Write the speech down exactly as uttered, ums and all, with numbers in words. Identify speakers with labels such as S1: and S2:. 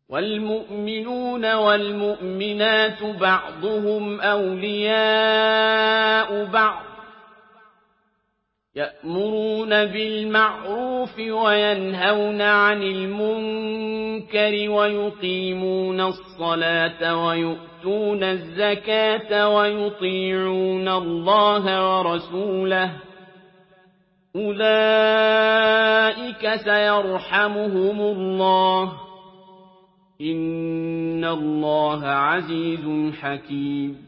S1: وَالْمُؤْمِنُونَ وَالْمُؤْمِنَاتُ بَعْضُهُمْ أَوْلِيَاءُ بَعْضٍ ۚ يَأْمُرُونَ بِالْمَعْرُوفِ وَيَنْهَوْنَ عَنِ الْمُنكَرِ وَيُقِيمُونَ الصَّلَاةَ وَيُؤْتُونَ الزَّكَاةَ وَيُطِيعُونَ اللَّهَ وَرَسُولَهُ ۚ أُولَٰئِكَ سَيَرْحَمُهُمُ اللَّهُ ۗ إِنَّ اللَّهَ عَزِيزٌ حَكِيمٌ